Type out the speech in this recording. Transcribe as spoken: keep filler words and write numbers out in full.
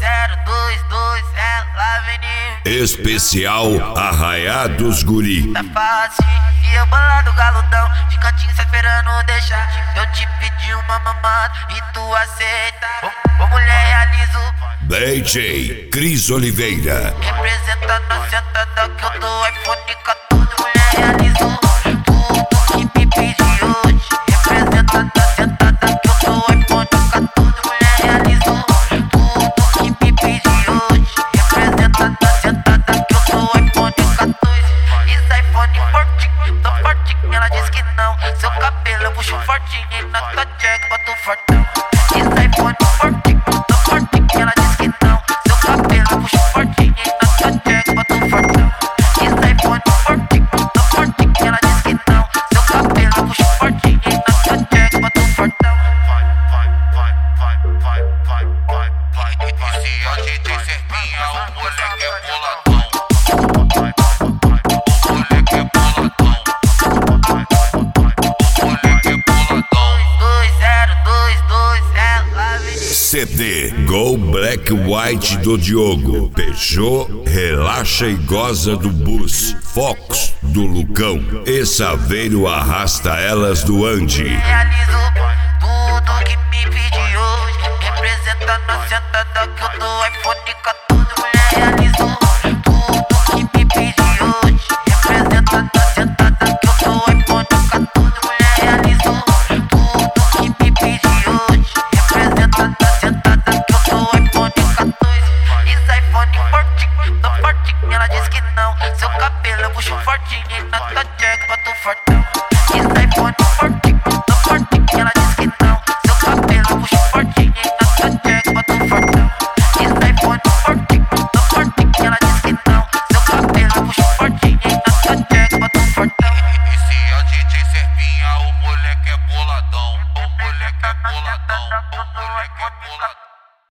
zero dois dois, ela vem. Especial Arraiados Guri. Tá fácil, e eu bolado galudão, de cantinho só esperando deixar. Eu te pedi uma mamada e tu aceita. Ô, ô mulher, realizo. D J Cris Oliveira. Representando a sentada que eu dou iPhone quatorze. Mulher, realizo tudo que me pedi hoje. Representando a sentada que eu dou iPhone quatorze. Mulher, realizo tudo que me pedi hoje. Representando a sentada que eu dou iPhone quatorze. Esse iPhone fortinho, tô fortinho, ela diz que não. Seu cabelo eu puxo fortinho e na tua check boto fortão. Esse iPhone fortinho, tô fortinho, ela diz que não. Seu cabelo eu puxo fortinho e na tua check boto fortão. Esse iPhone fortinho, tô fortinho, ela diz que não. Seu cabelo eu puxo fortinho e na tua check boto fortão. Vai, vai, vai, vai, vai, vai, vai, vai. E se a gente tem serpinha, o moleque é boladão. Vai, vai, o moleque é boladão. Vai, vai, o moleque é boladão. dois zero dois dois, ela vem. C D Go Black White do Diogo. Peugeot Relaxa e Goza do Bus. Fox do Lucão. E Saveiro Arrasta Elas do Andy. Realizo tudo que me pedi hoje. Representando a sentada que eu dou iPhone